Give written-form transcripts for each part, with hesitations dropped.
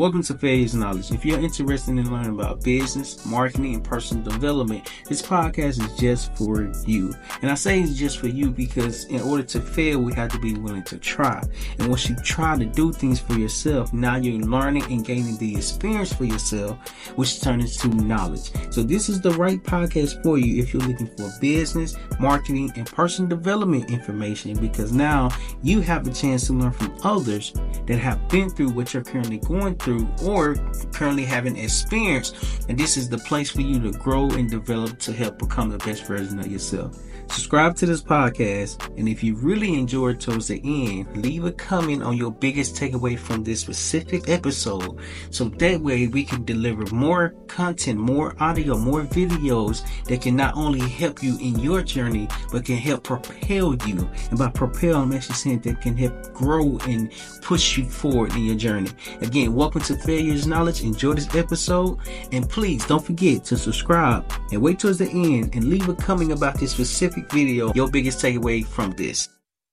Welcome to Failure's Knowledge. If you're interested in learning about business, marketing, and personal development, this podcast is just for you. And I say it's just for you because in order to fail, we have to be willing to try. And once you try to do things for yourself, now you're learning and gaining the experience for yourself, which turns into knowledge. So this is the right podcast for you if you're looking for business, marketing, and personal development information, because now you have the chance to learn from others that have been through what you're currently going through or currently having experience, and this is the place for you to grow and develop to help become the best version of yourself. Subscribe to this podcast, and if you really enjoyed towards the end, leave a comment on your biggest takeaway from this specific episode, so that way we can deliver more content, more audio, more videos that can not only help you in your journey, but can help propel you. And by propel, I'm actually saying that can help grow and push you forward in your journey. Again, welcome to Failure's Knowledge. Enjoy this episode, and please don't forget to subscribe and wait towards the end and leave a comment about this specific video, your biggest takeaway from this.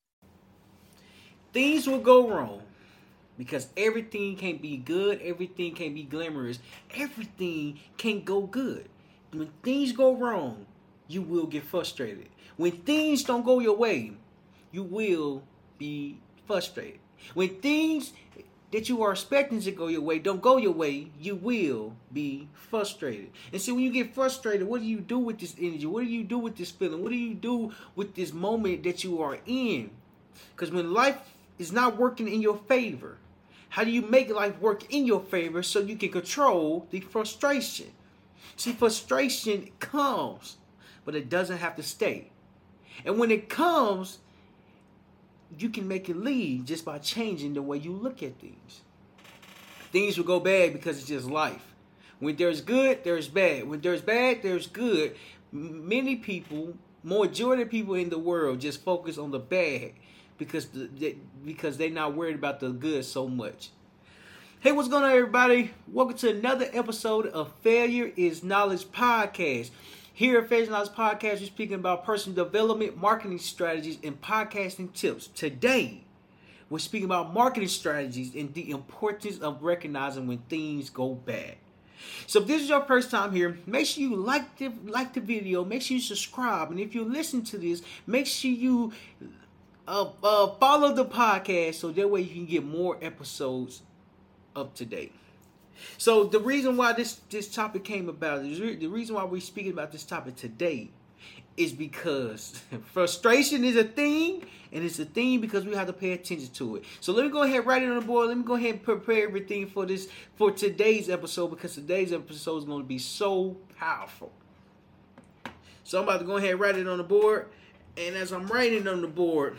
Things will go wrong because everything can't be good, everything can't be glamorous, everything can't go good. When things go wrong, you will get frustrated. When things don't go your way, you will be frustrated. When things that you are expecting to go your way don't go your way, you will be frustrated. And see, when you get frustrated, what do you do with this energy? What do you do with this feeling? What do you do with this moment that you are in? Because when life is not working in your favor, how do you make life work in your favor so you can control the frustration? See, frustration comes, but it doesn't have to stay. And when it comes, you can make it leave just by changing the way you look at things. Things will go bad because it's just life. When there's good, there's bad. When there's bad, there's good. Many people, majority of people in the world just focus on the bad because they're not worried about the good so much. Hey, what's going on, everybody? Welcome to another episode of Failure is Knowledge Podcast. Here at Failure is Knowledge Podcast, we're speaking about personal development, marketing strategies, and podcasting tips. Today, we're speaking about marketing strategies and the importance of recognizing when things go bad. So if this is your first time here, make sure you like the video, make sure you subscribe, and if you listen to this, make sure you follow the podcast so that way you can get more episodes up to date. So the reason why this topic came about, the reason why we're speaking about this topic today is because frustration is a thing, and it's a thing because we have to pay attention to it. So let me go ahead and write it on the board. Let me go ahead and prepare everything for today's episode, because today's episode is going to be so powerful. So I'm about to go ahead and write it on the board, and as I'm writing it on the board,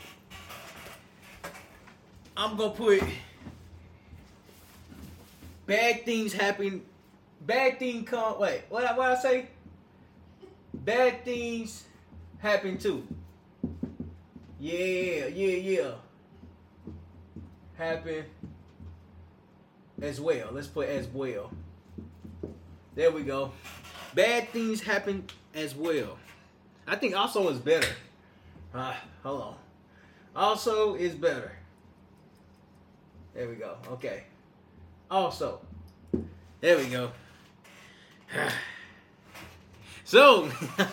I'm going to put bad things happen. Bad things come. Wait, what I say? Bad things happen too. Yeah. Happen as well. Let's put as well. There we go. Bad things happen as well. I think also is better. Hold on. Also is better. There we go. Okay. Also, there we go. So,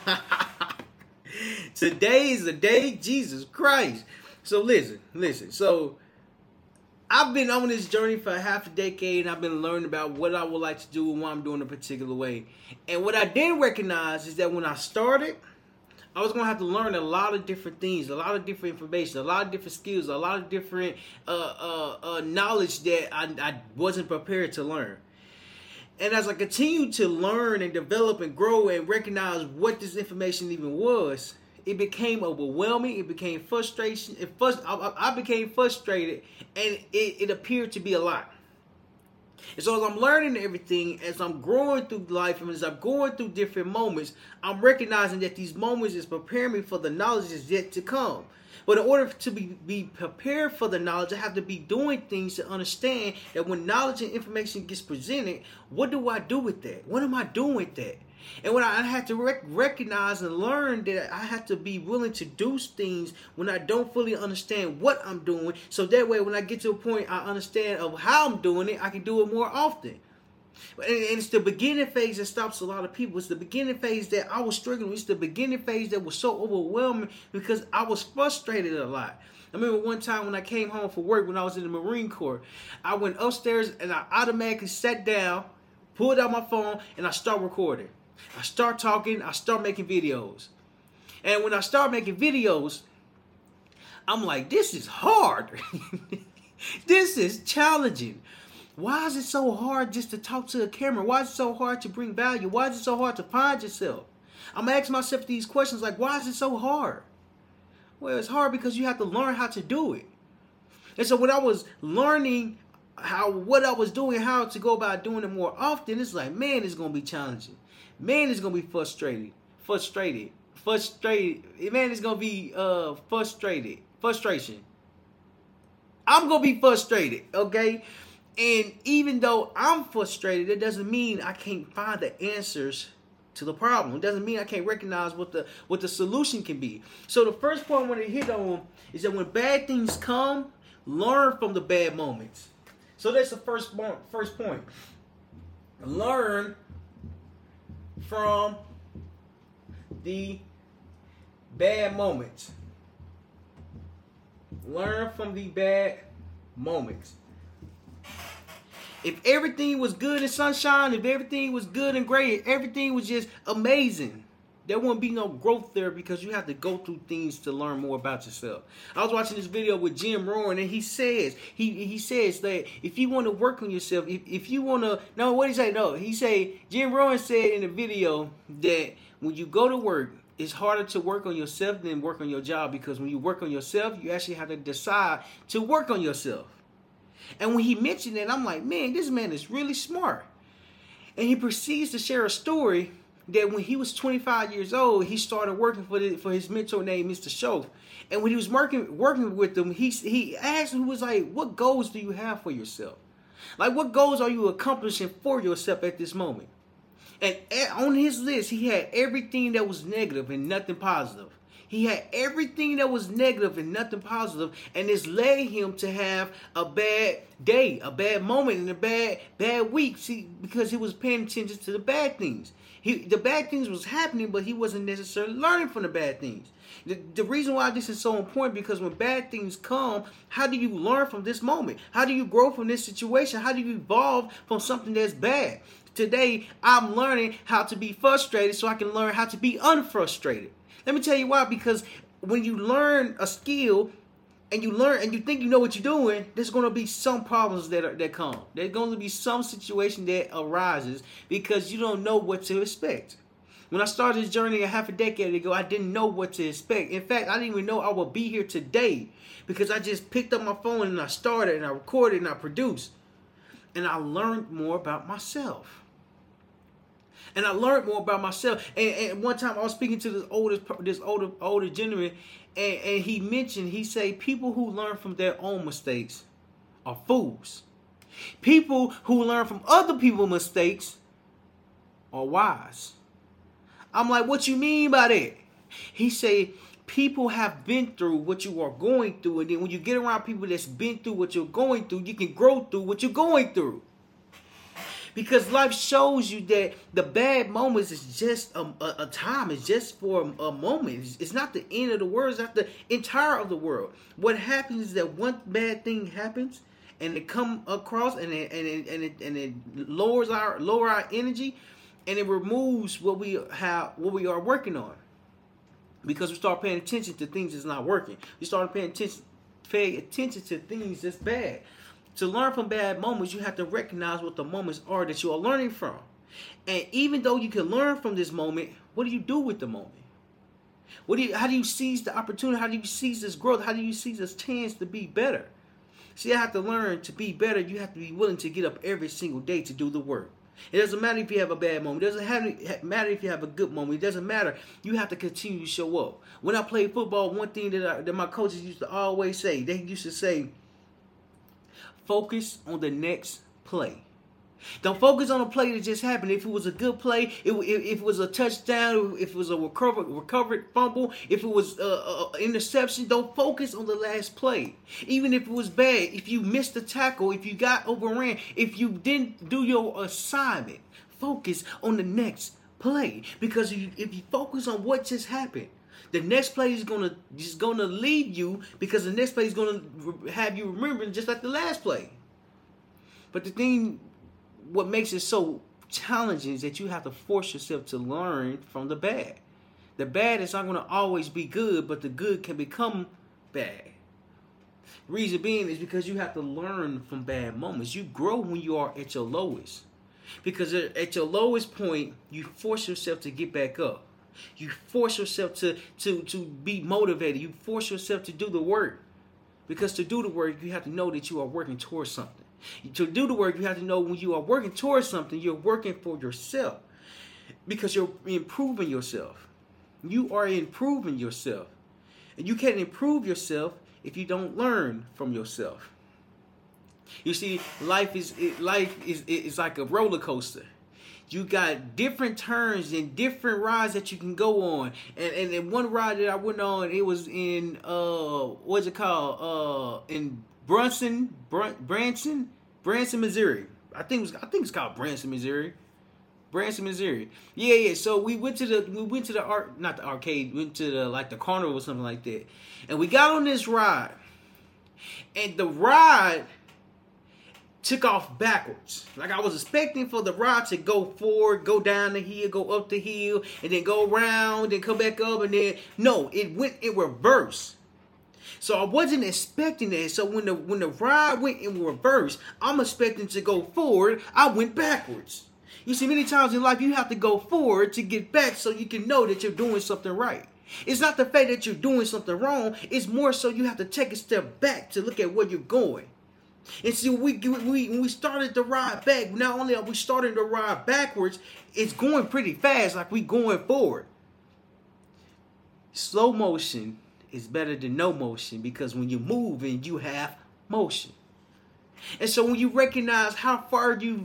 today is the day, Jesus Christ. So listen. So, I've been on this journey for half a decade, and I've been learning about what I would like to do and why I'm doing a particular way. And what I didn't recognize is that when I started, I was going to have to learn a lot of different things, a lot of different information, a lot of different skills, a lot of different knowledge that I wasn't prepared to learn. And as I continued to learn and develop and grow and recognize what this information even was, it became overwhelming. It became frustration. I became frustrated, and it appeared to be a lot. And so as I'm learning everything, as I'm growing through life, and as I'm going through different moments, I'm recognizing that these moments is preparing me for the knowledge that's yet to come. But in order to be prepared for the knowledge, I have to be doing things to understand that when knowledge and information gets presented, what do I do with that? What am I doing with that? And when I had to recognize and learn that I have to be willing to do things when I don't fully understand what I'm doing, so that way when I get to a point I understand of how I'm doing it, I can do it more often. And it's the beginning phase that stops a lot of people. It's the beginning phase that I was struggling with. It's the beginning phase that was so overwhelming because I was frustrated a lot. I remember one time when I came home from work when I was in the Marine Corps, I went upstairs and I automatically sat down, pulled out my phone, and I start recording. I start talking, I start making videos. And when I start making videos, I'm like, this is hard. This is challenging. Why is it so hard just to talk to a camera? Why is it so hard to bring value? Why is it so hard to find yourself? I'm asking myself these questions like, why is it so hard? Well, it's hard because you have to learn how to do it. And so when I was learning what I was doing, how to go about doing it more often, it's like, man, it's going to be challenging. Man, it's going to be frustrated. Man, it's going to be frustration. I'm going to be frustrated, okay? And even though I'm frustrated, it doesn't mean I can't find the answers to the problem. It doesn't mean I can't recognize what the solution can be. So the first point I want to hit on is that when bad things come, learn from the bad moments. So that's the first point. Learn from the bad moments. Learn from the bad moments. If everything was good and sunshine, if everything was good and great, everything was just amazing, there wouldn't be no growth there because you have to go through things to learn more about yourself. I was watching this video with Jim Rohn, and he says that if you want to work on yourself, if you want to, no, what did he say? No, Jim Rohn said in the video that when you go to work, it's harder to work on yourself than work on your job, because when you work on yourself, you actually have to decide to work on yourself. And when he mentioned it, I'm like, man, this man is really smart. And he proceeds to share a story that when he was 25 years old, he started working for his mentor named Mr. Shoaff. And when he was working with him, he asked him, he was like, what goals do you have for yourself? Like, what goals are you accomplishing for yourself at this moment? And on his list, he had everything that was negative and nothing positive. He had everything that was negative and nothing positive, and this led him to have a bad day, a bad moment, and a bad week. See, because he was paying attention to the bad things. The bad things was happening, but he wasn't necessarily learning from the bad things. The reason why this is so important, because when bad things come, how do you learn from this moment? How do you grow from this situation? How do you evolve from something that's bad? Today, I'm learning how to be frustrated so I can learn how to be unfrustrated. Let me tell you why. Because when you learn a skill and you think you know what you're doing, there's going to be some problems that come. There's going to be some situation that arises because you don't know what to expect. When I started this journey a half a decade ago, I didn't know what to expect. In fact, I didn't even know I would be here today because I just picked up my phone and I started and I recorded and I produced. And I learned more about myself. And one time I was speaking to this older gentleman, and he mentioned, he said, people who learn from their own mistakes are fools. People who learn from other people's mistakes are wise. I'm like, what you mean by that? He said, people have been through what you are going through, and then when you get around people that's been through what you're going through, you can grow through what you're going through. Because life shows you that the bad moments is just a time. It's just for a moment. It's not the end of the world. It's not the entire of the world. What happens is that one bad thing happens, and it come across, and it lowers our energy, and it removes what we are working on. Because we start paying attention to things that's not working. We start paying attention to things that's bad. To learn from bad moments, you have to recognize what the moments are that you are learning from. And even though you can learn from this moment, what do you do with the moment? How do you seize the opportunity? How do you seize this growth? How do you seize this chance to be better? See, I have to learn to be better. You have to be willing to get up every single day to do the work. It doesn't matter if you have a bad moment. It doesn't matter if you have a good moment. It doesn't matter. You have to continue to show up. When I played football, one thing that my coaches used to always say, they used to say, focus on the next play. Don't focus on a play that just happened. If it was a good play, if it was a touchdown, if it was a recovered fumble, if it was interception, don't focus on the last play. Even if it was bad, if you missed a tackle, if you got overran, if you didn't do your assignment, focus on the next play. Because if you focus on what just happened, the next play is gonna lead you, because the next play is gonna have you remembering just like the last play. But the thing, what makes it so challenging is that you have to force yourself to learn from the bad. The bad is not going to always be good, but the good can become bad. Reason being is because you have to learn from bad moments. You grow when you are at your lowest. Because at your lowest point, you force yourself to get back up. You force yourself to be motivated. You force yourself to do the work. Because to do the work, you have to know that you are working towards something. To do the work, you have to know when you are working towards something, you're working for yourself. Because you're improving yourself. You are improving yourself. And you can't improve yourself if you don't learn from yourself. You see, life is like a roller coaster. You got different turns and different rides that you can go on. And one ride that I went on, it was in what's it called? In Branson, Missouri. I think it's called Branson, Missouri. Branson, Missouri. Yeah. So we went to the not the arcade, went to the carnival or something like that. And we got on this ride. And the ride took off backwards. Like, I was expecting for the ride to go forward, go down the hill, go up the hill, and then go around and come back up, and then no, it went in reverse. So I wasn't expecting that. So when the ride went in reverse, I'm expecting to go forward. I went backwards. You see, many times in life you have to go forward to get back so you can know that you're doing something right. It's not the fact that you're doing something wrong. It's more so you have to take a step back to look at where you're going. And see, when we started the ride back, not only are we starting the ride backwards, it's going pretty fast, like we going forward. Slow motion is better than no motion, because when you're moving, you have motion. And so when you recognize how far you've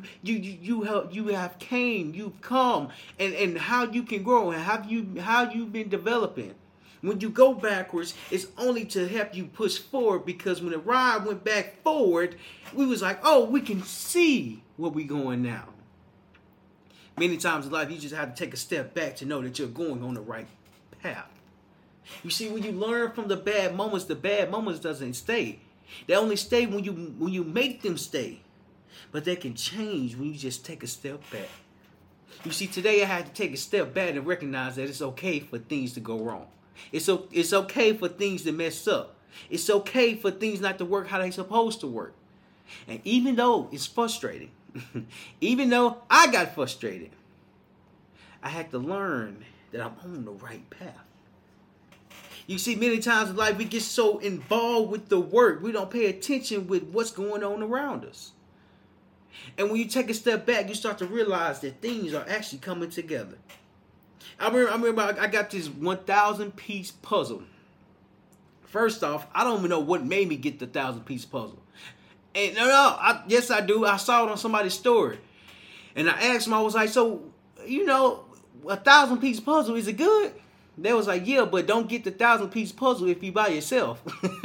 come, and how you can grow, and how you've been developing. When you go backwards, it's only to help you push forward, because when the ride went back forward, we was like, oh, we can see where we're going now. Many times in life, you just have to take a step back to know that you're going on the right path. You see, when you learn from the bad moments doesn't stay. They only stay when you make them stay. But they can change when you just take a step back. You see, today I had to take a step back and recognize that it's okay for things to go wrong. It's okay for things to mess up. It's okay for things not to work how they're supposed to work. And even though it's frustrating, even though I got frustrated, I had to learn that I'm on the right path. You see, many times in life we get so involved with the work, we don't pay attention with what's going on around us. And when you take a step back, you start to realize that things are actually coming together. I remember I got this 1,000-piece puzzle. First off, I don't even know what made me get the 1,000-piece puzzle. And yes, I do. I saw it on somebody's story. And I asked them, I was like, so, a 1,000-piece puzzle, is it good? They was like, yeah, but don't get the 1,000-piece puzzle if you by yourself.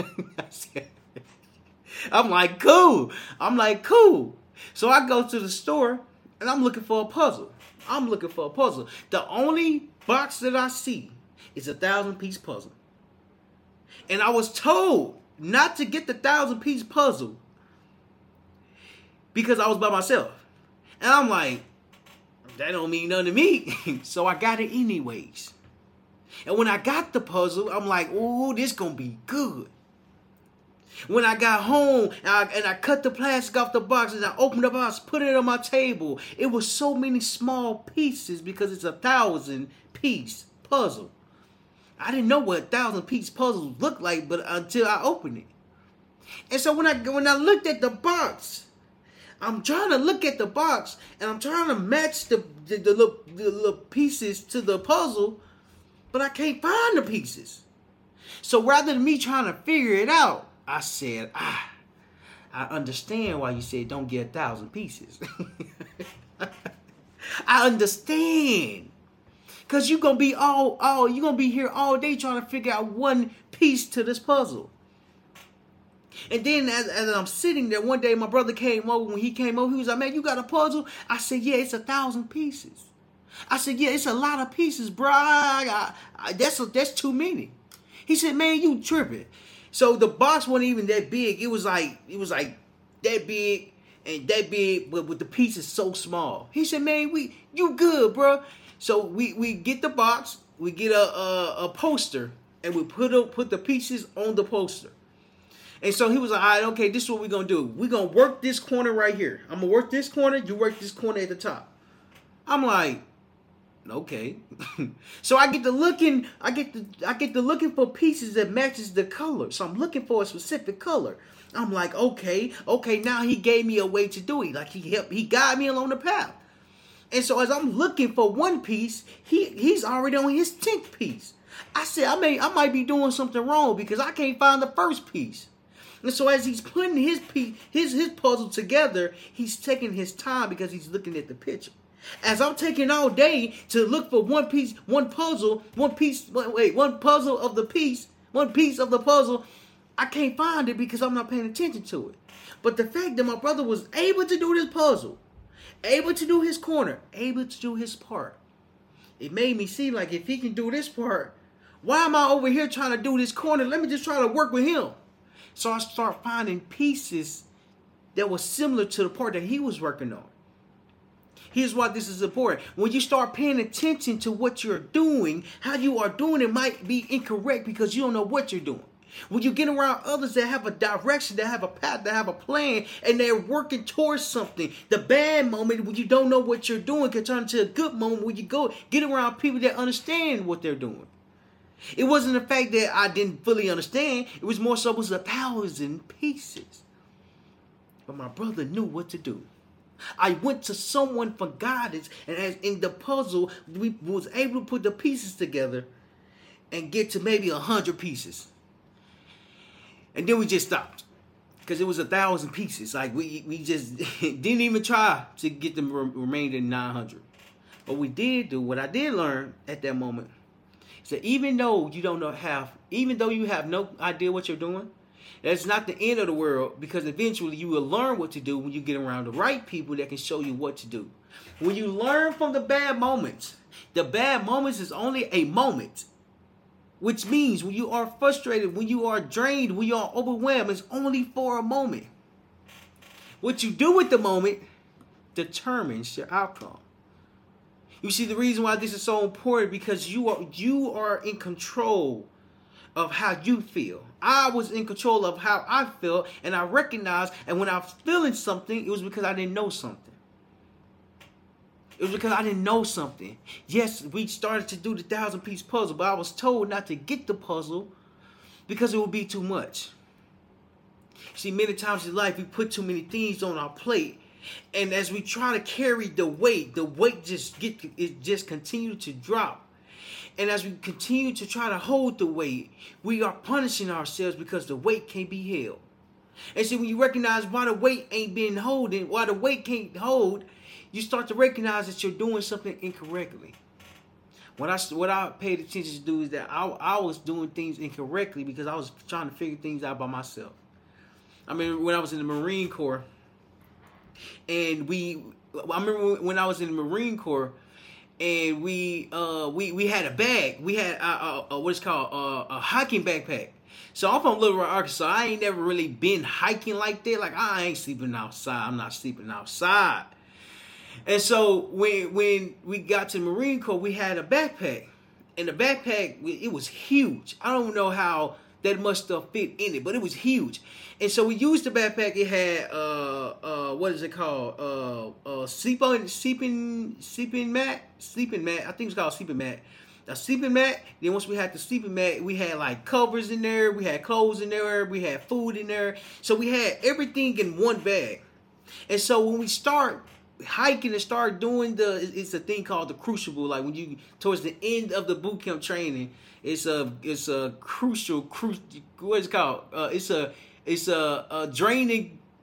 I'm like, cool. So I go to the store, and I'm looking for a puzzle. The only box that I see is a 1,000-piece puzzle. And I was told not to get the 1,000-piece puzzle because I was by myself. And I'm like, that don't mean nothing to me. So I got it anyways. And when I got the puzzle, I'm like, ooh, this gonna be good. When I got home and I cut the plastic off the box and I opened the box, put it on my table, it was so many small pieces because it's a 1,000-piece puzzle. I didn't know what 1,000-piece puzzles looked like, but until I opened it. And so when I looked at the box, I'm trying to look at the box and I'm trying to match the little pieces to the puzzle, but I can't find the pieces. So rather than me trying to figure it out, I said, I understand why you said don't get 1,000 pieces. I understand. Cause you're gonna be you're gonna be here all day trying to figure out one piece to this puzzle. And then as I'm sitting there, one day my brother came over. When he came over, he was like, man, you got a puzzle? I said, yeah, it's 1,000 pieces. I said, yeah, it's a lot of pieces, bro. That's too many. He said, man, you tripping. So the box wasn't even that big. It was like that big and that big, but with the pieces so small. He said, man, you good, bro. So we get the box, we get a poster, and we put the pieces on the poster. And so he was like, all right, okay, this is what we're going to do. We're going to work this corner right here. I'm going to work this corner, you work this corner at the top. I'm like, okay. So I get to looking for pieces that matches the color. So I'm looking for a specific color. I'm like, okay, now he gave me a way to do it. Like he guided me along the path. And so as I'm looking for one piece, he's already on his 10th piece. I said, I might be doing something wrong because I can't find the first piece. And so as he's putting his puzzle together, he's taking his time because he's looking at the picture. As I'm taking all day to look for one piece of the puzzle, I can't find it because I'm not paying attention to it. But the fact that my brother was able to do this puzzle, able to do his corner, able to do his part, it made me see like if he can do this part, why am I over here trying to do this corner? Let me just try to work with him. So I start finding pieces that were similar to the part that he was working on. Here's why this is important. When you start paying attention to what you're doing, how you are doing it might be incorrect because you don't know what you're doing. When you get around others that have a direction, that have a path, that have a plan, and they're working towards something, the bad moment when you don't know what you're doing can turn into a good moment when you go get around people that understand what they're doing. It wasn't the fact that I didn't fully understand. It was more so it was 1,000 pieces. But my brother knew what to do. I went to someone for guidance, and as in the puzzle, we was able to put the pieces together and get to maybe 100 pieces. And then we just stopped because it was 1,000 pieces. Like we just didn't even try to get the remaining 900. But we did do what I did learn at that moment. So even though you have no idea what you're doing, that's not the end of the world because eventually you will learn what to do when you get around the right people that can show you what to do. When you learn from the bad moments is only a moment, which means when you are frustrated, when you are drained, when you are overwhelmed, it's only for a moment. What you do with the moment determines your outcome. You see, the reason why this is so important because you are in control of how you feel. I was in control of how I felt, and I recognized, and when I was feeling something, it was because I didn't know something. Yes, we started to do the 1,000-piece puzzle, but I was told not to get the puzzle because it would be too much. See, many times in life, we put too many things on our plate. And as we try to carry the weight just continue to drop. And as we continue to try to hold the weight, we are punishing ourselves because the weight can't be held. And see, when you recognize why the weight ain't been holding, why the weight can't hold, you start to recognize that you're doing something incorrectly. What I paid attention to do is that I was doing things incorrectly because I was trying to figure things out by myself. I mean, when I was in the Marine Corps, and I remember when I was in the Marine Corps, and we had a bag. We had what's called a hiking backpack. So I'm from Little Rock, Arkansas. I ain't never really been hiking like that. Like I ain't sleeping outside. I'm not sleeping outside. And so when we got to the Marine Corps, we had a backpack, and the backpack it was huge. I don't know how that much stuff fit in it, but it was huge. And so we used the backpack. It had what is it called? Sleeping mat. I think it's called sleeping mat. A sleeping mat. Then once we had the sleeping mat, we had like covers in there. We had clothes in there. We had food in there. So we had everything in one bag. And so when we start hiking and start doing it's a thing called the crucible. Like when you towards the end of the boot camp training, it's a crucial what is it called? It's a draining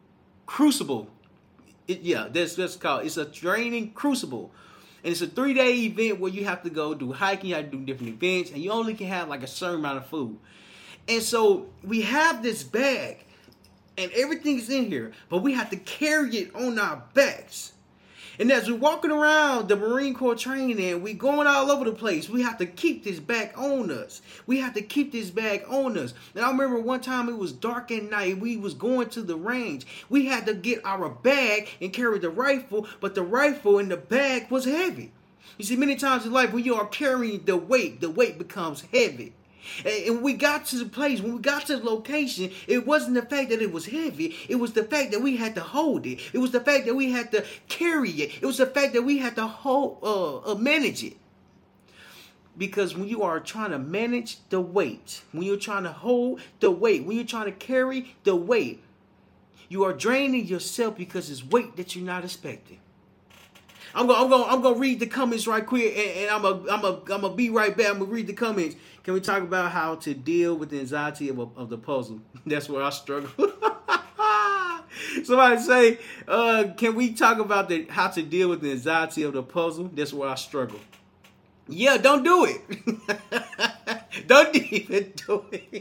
crucible. That's called. It's a training crucible. And it's a 3-day event where you have to go do hiking, you have to do different events, and you only can have like a certain amount of food. And so we have this bag, and everything's in here, but we have to carry it on our backs. And as we're walking around the Marine Corps training, and we going all over the place, we have to keep this bag on us. We have to keep this bag on us. And I remember one time it was dark at night. We was going to the range. We had to get our bag and carry the rifle, but the rifle and the bag was heavy. You see, many times in life when you are carrying the weight becomes heavy. And when we got to the place, when we got to the location, it wasn't the fact that it was heavy. It was the fact that we had to hold it. It was the fact that we had to carry it. It was the fact that we had to manage it. Because when you are trying to manage the weight, when you're trying to hold the weight, when you're trying to carry the weight, you are draining yourself because it's weight that you're not expecting. I'm gonna read the comments right quick, and I'm gonna be right back. I'm gonna read the comments. Can we talk about how to deal with the anxiety of the puzzle? That's where I struggle. Somebody say, can we talk about how to deal with the anxiety of the puzzle? That's where I struggle. Yeah, don't do it. Don't even do it.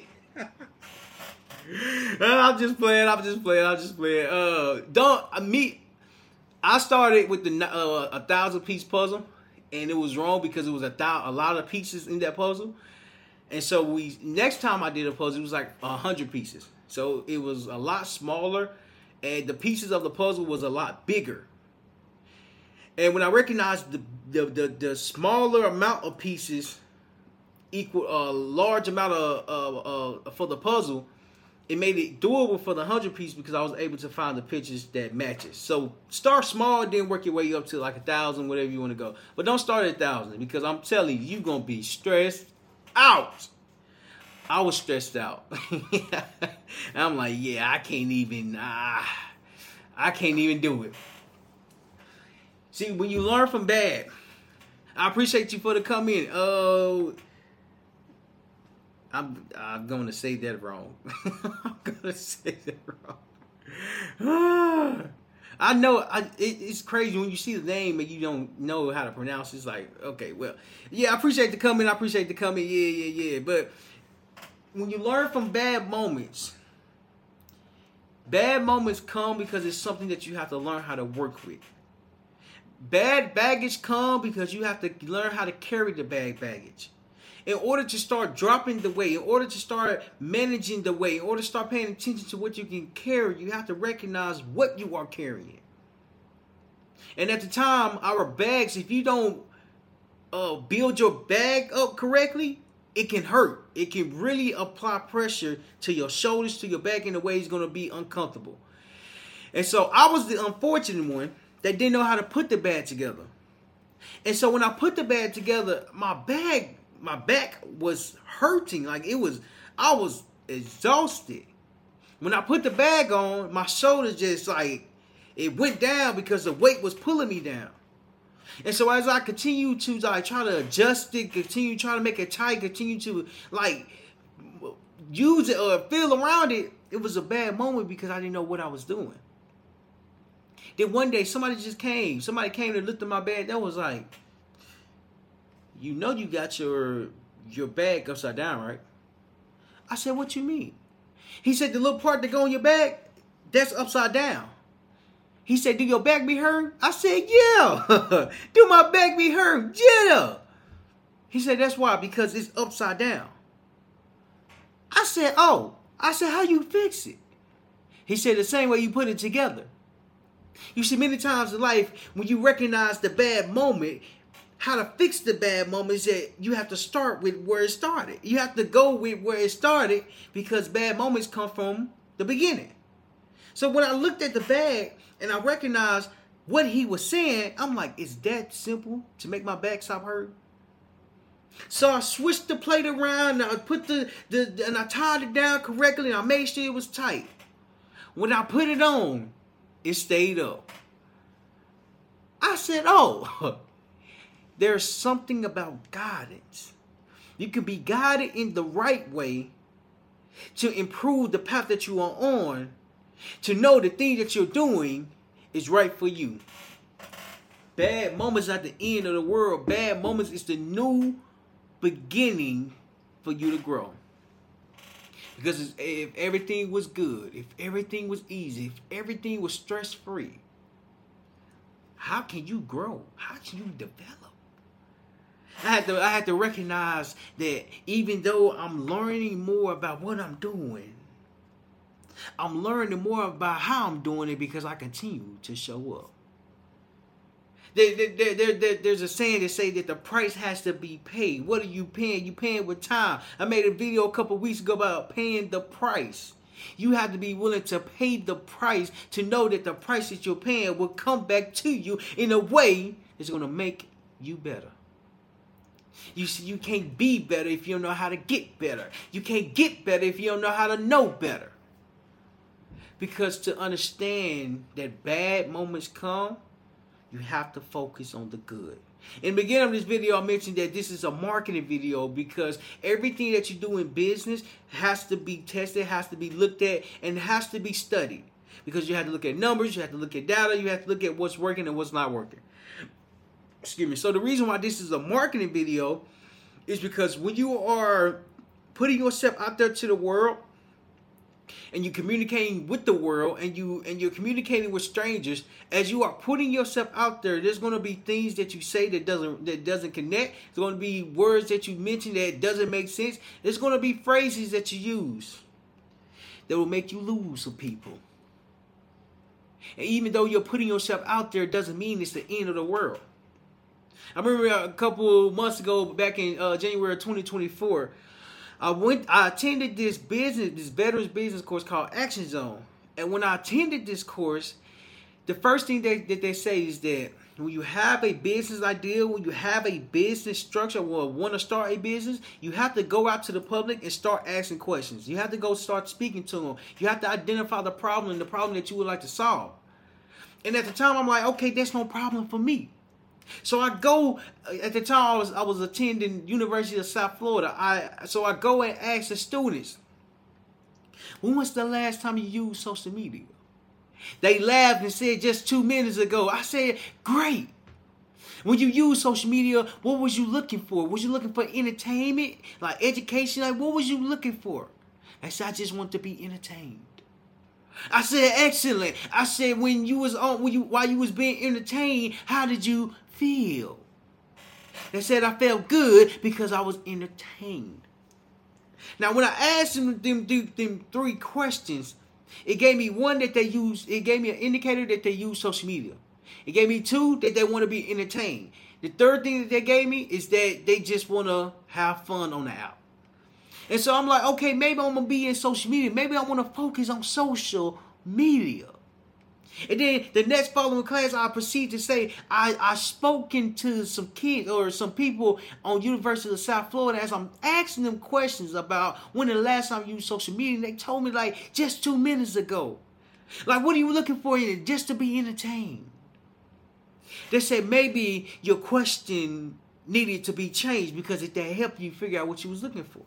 I'm just playing. I started with the 1,000-piece puzzle, and it was wrong because it was a lot of pieces in that puzzle. And so next time I did a puzzle, it was like 100 pieces. So it was a lot smaller, and the pieces of the puzzle was a lot bigger. And when I recognized the smaller amount of pieces equal a large amount of for the puzzle, it made it doable for the 100 piece because I was able to find the pictures that matches. So start small, then work your way up to like 1,000, whatever you want to go. But don't start at 1,000 because I'm telling you, you're going to be stressed out. I was stressed out. I'm like, yeah, I can't even do it. See, when you learn from bad, I appreciate you for the comment. I'm going to say that wrong. I know it's crazy when you see the name and you don't know how to pronounce it. It's like, okay, well, yeah, I appreciate the comment. Yeah. But when you learn from bad moments come because it's something that you have to learn how to work with. Bad baggage come because you have to learn how to carry the bad baggage. In order to start dropping the weight, in order to start managing the weight, in order to start paying attention to what you can carry, you have to recognize what you are carrying. And at the time, our bags, if you don't build your bag up correctly, it can hurt. It can really apply pressure to your shoulders, to your back in a way it's going to be uncomfortable. And so I was the unfortunate one that didn't know how to put the bag together. And so when I put the bag together, my back was hurting. I was exhausted. When I put the bag on, my shoulders just it went down because the weight was pulling me down. And so as I continue to try to adjust it, continue trying to make it tight, continue to use it or feel around it, it was a bad moment because I didn't know what I was doing. Then one day somebody came to lift up my bag. That was like, you know you got your bag upside down, right? I said, what you mean? He said, the little part that go on your bag, that's upside down. He said, do your back be hurting? I said, yeah. Do my back be hurting? Yeah. He said, that's why, because it's upside down. I said, oh. I said, how you fix it? He said, the same way you put it together. You see, many times in life, when you recognize the bad moment, how to fix the bad moment is that you have to start with where it started. You have to go with where it started because bad moments come from the beginning. So when I looked at the bag and I recognized what he was saying, I'm like, it's that simple to make my back stop hurting? So I switched the plate around and I put and I tied it down correctly and I made sure it was tight. When I put it on, it stayed up. I said, oh, there's something about guidance. You can be guided in the right way to improve the path that you are on To know the thing that you're doing is right for you. Bad moments at the end of the world. Bad moments is the new beginning for you to grow. Because if everything was good, if everything was easy, if everything was stress-free, how can you grow? How can you develop? I had to recognize that even though I'm learning more about what I'm doing, I'm learning more about how I'm doing it because I continue to show up. There's a saying that say that the price has to be paid. What are you paying? You paying with time. I made a video a couple weeks ago about paying the price. You have to be willing to pay the price to know that the price that you're paying will come back to you in a way that's going to make you better. You see, you can't be better if you don't know how to get better. You can't get better if you don't know how to know better. Because to understand that bad moments come, you have to focus on the good. In the beginning of this video, I mentioned that this is a marketing video because everything that you do in business has to be tested, has to be looked at, and has to be studied. Because you have to look at numbers, you have to look at data, you have to look at what's working and what's not working. Excuse me. So the reason why this is a marketing video is because when you are putting yourself out there to the world, and you're communicating with the world, and you're communicating with strangers, as you are putting yourself out there, there's going to be things that you say that doesn't connect. There's going to be words that you mention that doesn't make sense. There's going to be phrases that you use that will make you lose some people. And even though you're putting yourself out there, it doesn't mean it's the end of the world. I remember a couple months ago, back in January of 2024. I attended this veterans business course called Action Zone. And when I attended this course, the first thing that they say is that when you have a business idea, when you have a business structure or want to start a business, you have to go out to the public and start asking questions. You have to go start speaking to them. You have to identify the problem that you would like to solve. And at the time, I'm like, okay, that's no problem for me. So I go, at the time I was attending University of South Florida. I go and ask the students, when was the last time you used social media? They laughed and said just 2 minutes ago. I said, great. When you use social media, what was you looking for? Was you looking for entertainment, like education? Like what was you looking for? I said, I just want to be entertained. I said, excellent. I said, while you was being entertained, how did you feel? They said, I felt good because I was entertained. Now, when I asked them 3 questions, it gave me one that they use. It gave me an indicator that they use social media. It gave me 2 that they want to be entertained. The third thing that they gave me is that they just want to have fun on the app. And so I'm like, okay, maybe I'm going to be in social media. Maybe I want to focus on social media. And then the next following class, I proceed to say, I've spoken to some kids or some people on University of South Florida as I'm asking them questions about when the last time you used social media. And they told me like just 2 minutes ago. Like, what are you looking for in it? Just to be entertained. They said maybe your question needed to be changed because it helped you figure out what you was looking for.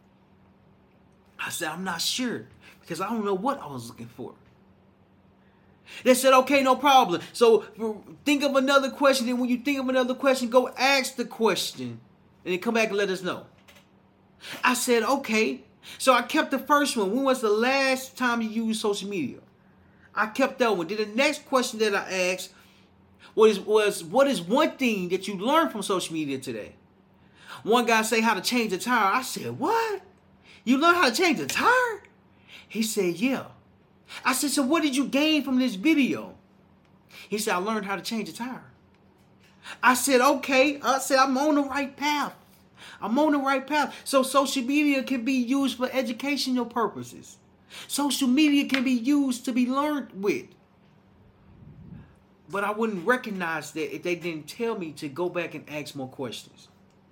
I said, I'm not sure because I don't know what I was looking for. They said, okay, no problem. So think of another question. And when you think of another question, go ask the question and then come back and let us know. I said, okay. So I kept the first one. When was the last time you used social media? I kept that one. Then the next question that I asked was what is one thing that you learned from social media today? One guy said how to change a tire. I said, what? You learned how to change a tire? He said, yeah. I said, so what did you gain from this video? He said, I learned how to change a tire. I said, okay. I said, I'm on the right path. I'm on the right path. So social media can be used for educational purposes. Social media can be used to be learned with. But I wouldn't recognize that if they didn't tell me to go back and ask more questions.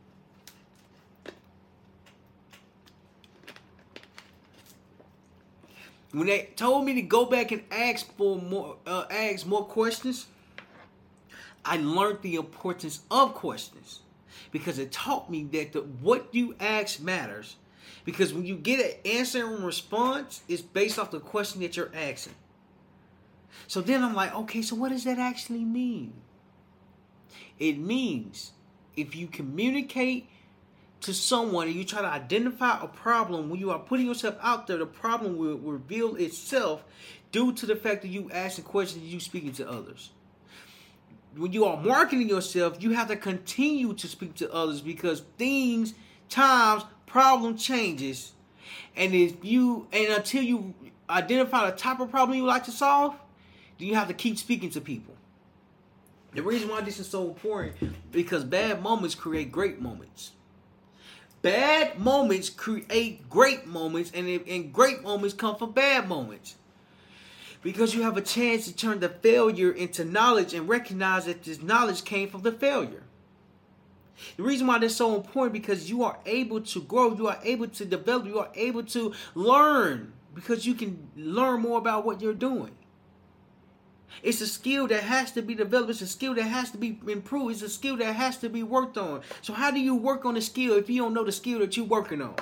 When they told me to go back and ask more questions, I learned the importance of questions because it taught me that what you ask matters. Because when you get an answer and response, it's based off the question that you're asking. So then I'm like, okay, so what does that actually mean? It means if you communicate to someone and you try to identify a problem, when you are putting yourself out there, the problem will reveal itself due to the fact that you asking questions and you speaking to others. When you are marketing yourself, you have to continue to speak to others because problem changes. And until you identify the type of problem you like to solve, then you have to keep speaking to people. The reason why this is so important because bad moments create great moments. Bad moments create great moments, and great moments come from bad moments. Because you have a chance to turn the failure into knowledge and recognize that this knowledge came from the failure. The reason why that's so important because you are able to grow, you are able to develop, you are able to learn because you can learn more about what you're doing. It's a skill that has to be developed. It's a skill that has to be improved. It's a skill that has to be worked on. So how do you work on a skill if you don't know the skill that you're working on?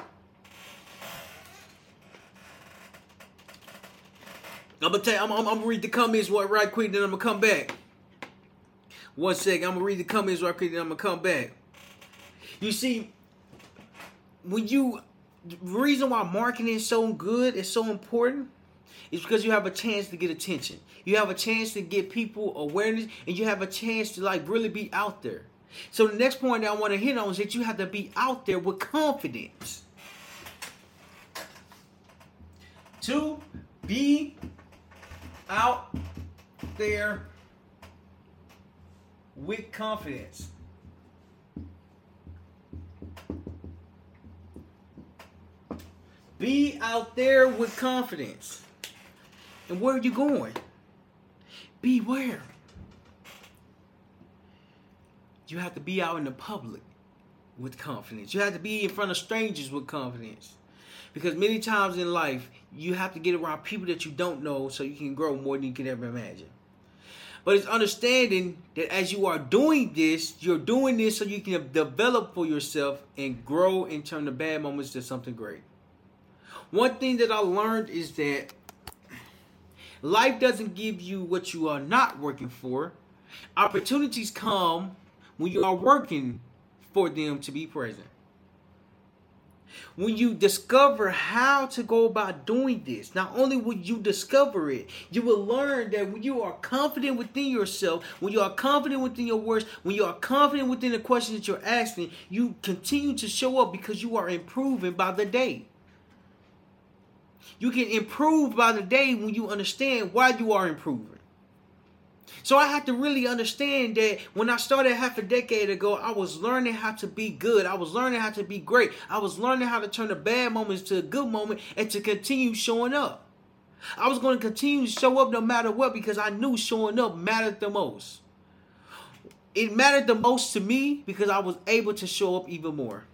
I'm gonna read the comments right quick, then I'm gonna come back. 1 second, I'm gonna read the comments right quick, then I'm gonna come back. You see, the reason why marketing is so good, is so important, is because you have a chance to get attention. You have a chance to get people awareness, and you have a chance to really be out there. So the next point that I want to hit on is that you have to be out there with confidence. To be out there with confidence. Be out there with confidence. And where are you going? Beware. You have to be out in the public with confidence. You have to be in front of strangers with confidence. Because many times in life, you have to get around people that you don't know so you can grow more than you can ever imagine. But it's understanding that as you are doing this, you're doing this so you can develop for yourself and grow and turn the bad moments to something great. One thing that I learned is that life doesn't give you what you are not working for. Opportunities come when you are working for them to be present. When you discover how to go about doing this, not only will you discover it, you will learn that when you are confident within yourself, when you are confident within your words, when you are confident within the questions that you're asking, you continue to show up because you are improving by the day. You can improve by the day when you understand why you are improving. So I had to really understand that when I started half a decade ago, I was learning how to be good. I was learning how to be great. I was learning how to turn the bad moments to a good moment and to continue showing up. I was going to continue to show up no matter what because I knew showing up mattered the most. It mattered the most to me because I was able to show up even more.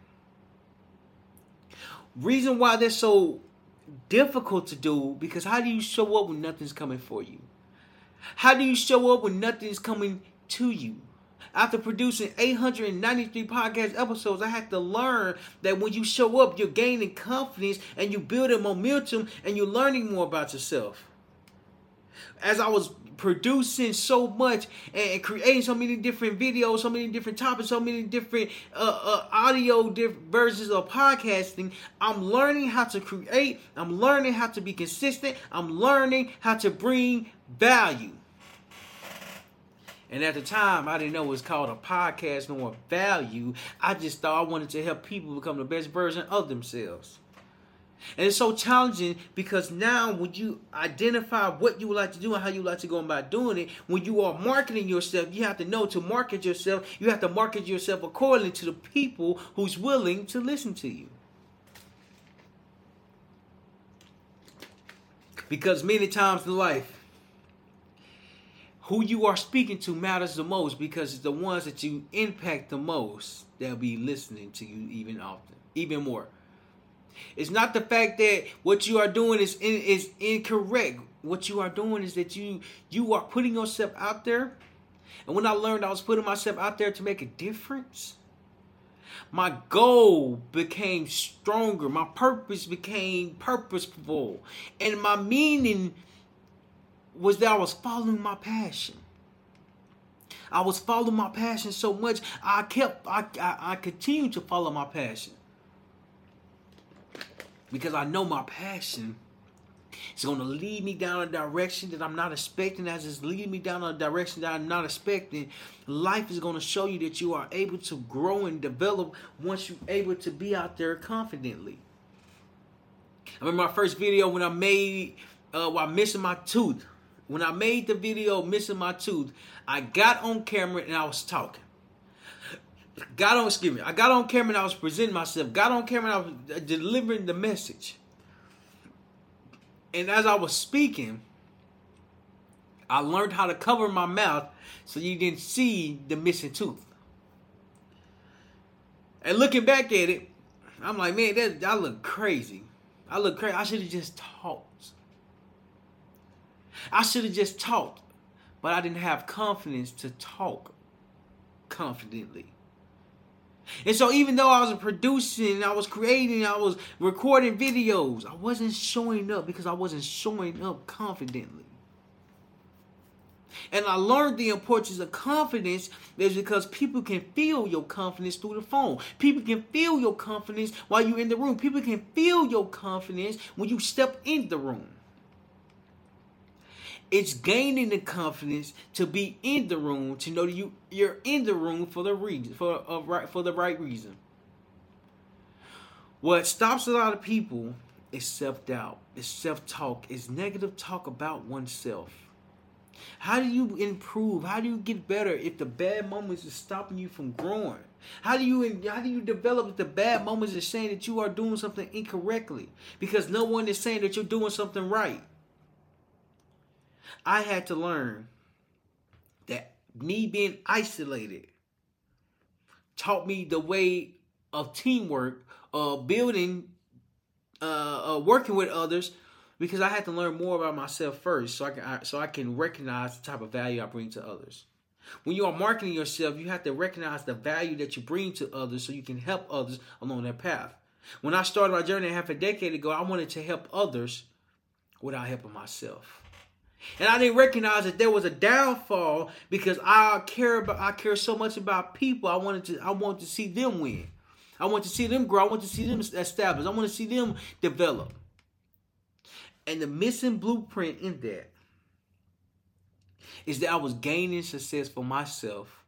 Reason why that's so difficult to do, because how do you show up when nothing's coming for you? How do you show up when nothing's coming to you? After producing 893 podcast episodes, I had to learn that when you show up, you're gaining confidence and you're building momentum and you're learning more about yourself. As I was producing so much and creating so many different videos, so many different topics, so many different audio versions of podcasting, I'm learning how to create. I'm learning how to be consistent. I'm learning how to bring value. And at the time, I didn't know it was called a podcast nor value. I just thought I wanted to help people become the best version of themselves. And it's so challenging because now when you identify what you would like to do and how you like to go about doing it, when you are marketing yourself, you have to know to market yourself. You have to market yourself accordingly to the people who's willing to listen to you. Because many times in life, who you are speaking to matters the most because it's the ones that you impact the most that'll be listening to you even more. It's not the fact that what you are doing is incorrect. What you are doing is that you are putting yourself out there. And when I learned I was putting myself out there to make a difference, my goal became stronger. My purpose became purposeful. And my meaning was that I was following my passion. I was following my passion so much, I continued to follow my passion. Because I know my passion is going to lead me down a direction that I'm not expecting. As it's leading me down a direction that I'm not expecting, life is going to show you that you are able to grow and develop once you're able to be out there confidently. I remember my first video when I made while missing my tooth. When I made the video missing my tooth, I got on camera and I was talking. I got on camera and I was presenting myself. Got on camera and I was delivering the message. And as I was speaking, I learned how to cover my mouth so you didn't see the missing tooth. And looking back at it, I'm like, man, I look crazy. I should have just talked. But I didn't have confidence to talk confidently. And so even though I was producing, I was creating, I was recording videos, I wasn't showing up because I wasn't showing up confidently. And I learned the importance of confidence is because people can feel your confidence through the phone. People can feel your confidence while you're in the room. People can feel your confidence when you step in the room. It's gaining the confidence to be in the room, to know that you're in the room for the reason, for the right reason. What stops a lot of people is self-doubt, is self-talk, is negative talk about oneself. How do you improve? How do you get better if the bad moments is stopping you from growing? How do you develop if the bad moments is saying that you are doing something incorrectly? Because no one is saying that you're doing something right. I had to learn that me being isolated taught me the way of teamwork, building, working with others, because I had to learn more about myself first, so I can recognize the type of value I bring to others. When you are marketing yourself, you have to recognize the value that you bring to others, so you can help others along their path. When I started my journey half a decade ago, I wanted to help others without helping myself. And I didn't recognize that there was a downfall because I care so much about people. I want to see them win. I want to see them grow. I want to see them establish. I want to see them develop. And the missing blueprint in that is that I was gaining success for myself.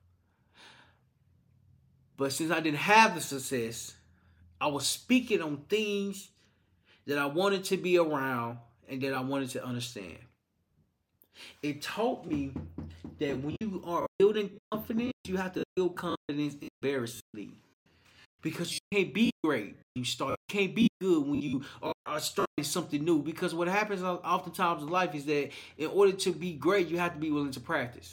But since I didn't have the success, I was speaking on things that I wanted to be around and that I wanted to understand. It taught me that when you are building confidence, you have to build confidence embarrassingly. Because you can't be great when you start. You can't be good when you are starting something new. Because what happens oftentimes in life is that in order to be great, you have to be willing to practice.